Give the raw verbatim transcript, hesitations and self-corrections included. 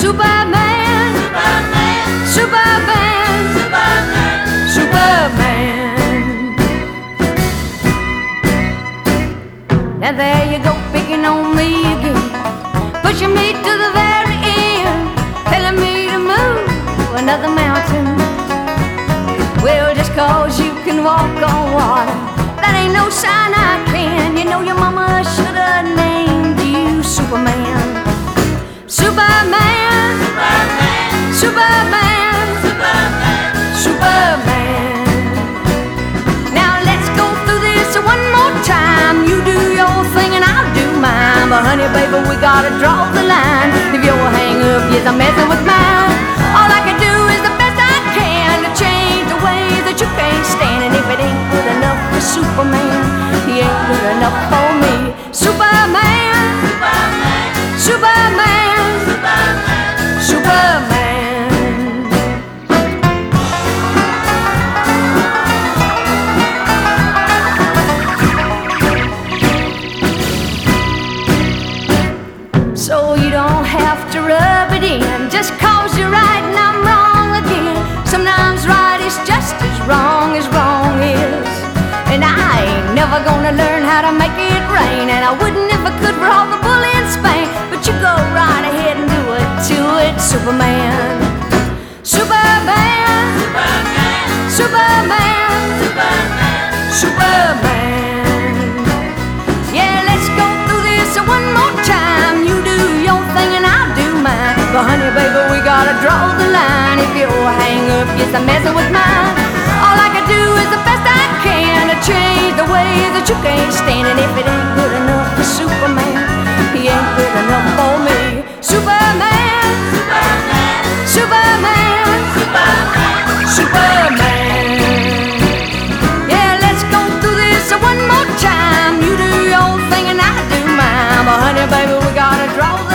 Superman, Superman, Superman, Superman. Now there you go, picking on me again, pushing me to the very end, telling me to move another mountain. Well, just cause you can walk on water, that ain't no sign I can. You know your mama should've named you Superman. Superman, Superman, Superman, Superman, Superman. Now let's go through this one more time. You do your thing and I'll do mine. But honey, baby, we gotta draw the line. If you're hang up, yes, I'm messing with mine. All I can do is the best I can to change the way that you can't stand. And if it ain't good enough for Superman, he ain't good enough for me. Superman, Superman, Superman, Superman, Superman. So you don't have to rub it in just cause you're right and I'm wrong again. Sometimes right is just as wrong as wrong is. And I ain't never gonna learn how to make it rain, and I wouldn't if I could for all the bull in Spain. But you go right ahead and do it to it, Superman. Superman, Superman, Superman, Superman, Superman. Yeah, let's go through this one more time. You do your thing and I'll do mine. But honey, baby, we gotta draw the line. If you hang up, yes, I'm messing with mine. All I can do is the best I can to change the way that you can't stand. And if it ain't good enough for Superman, he ain't good enough for me. Superman, Superman, Superman, Superman. Yeah, let's go through this one more time. You do your thing and I do mine. But honey, baby, we gotta draw the